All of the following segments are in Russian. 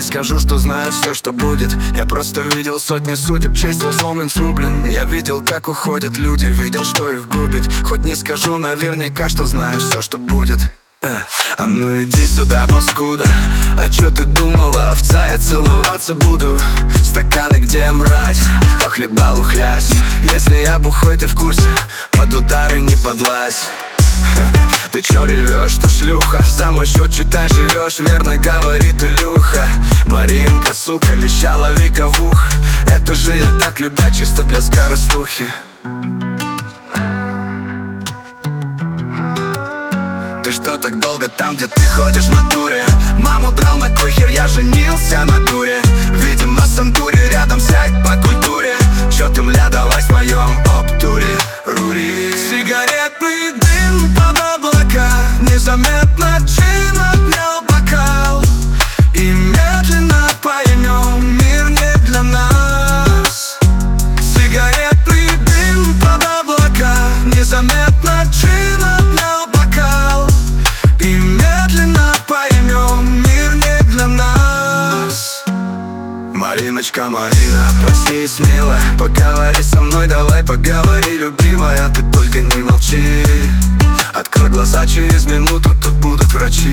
скажу, что знаю все, что будет. Я просто видел сотни судеб, честь сломлен, срублен. Я видел, как уходят люди, видел, что их губит. Хоть не скажу наверняка, что знаю все, что будет. А ну иди сюда, паскуда. А чё ты думала, овца? Я целоваться буду. Стаканы, где мразь, похлебал ухлясь. Если я бухой, ты в курсе, под удары не подлазь. Ты чё ревёшь, ты шлюха? За мой счёт, читай, живёшь, верно говорит Илюха. Маринка, сука, леща, лови кавух. Это же я так любя, чисто для скоростухи. Ты что так долго там, где ты ходишь в натуре? Маму драл на кой хер, я женился на дуре. Видимо, сандуре, рядом сядь по культуре. Чё ты, мля, далась в моем обтуре? Рури. Сигаретный дым под облака, незаметно чин отнял бокал. И медленно поймем, мир не для нас. Сигаретный дым под облака, незаметно чин отнял бокал. И медленно поймем, мир не для нас. Мариночка, Марина, проснись, милая, поговори со мной, давай поговори, любимая. Ты только не молчи, открой глаза, через минуту тут будут врачи.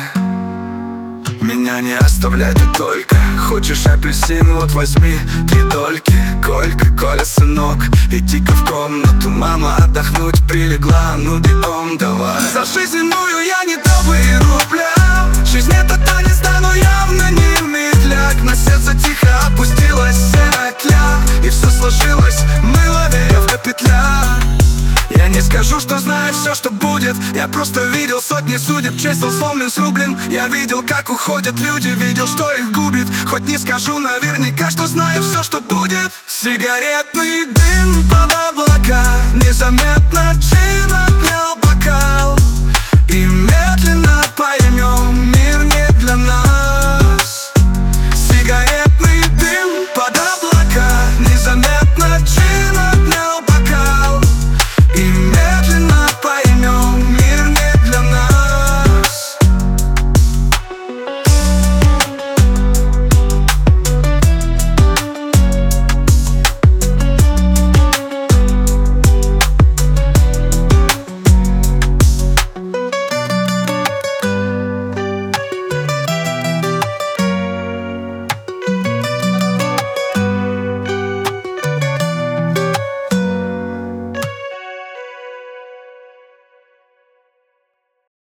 Меня не оставляй ты только. Хочешь апельсин, вот возьми 3 дольки. Колька, Коля, сынок, иди-ка в комнату. Мама отдохнуть прилегла, ну бегом давай. За жизненную я не дал и рубля. Жизнь это танец, да, но явно не медляк. На сердце тихо опустилась серая тля. И все сложилось, мыло, веревка, петля. Я не скажу, что знаю все, что будет. Я просто видел сотни судеб, честь сломлен, срублен. Я видел, как уходят люди, видел, что их губит. Хоть не скажу наверняка, что знаю все, что будет. Сигаретный дым под облака, незаметно чин отнял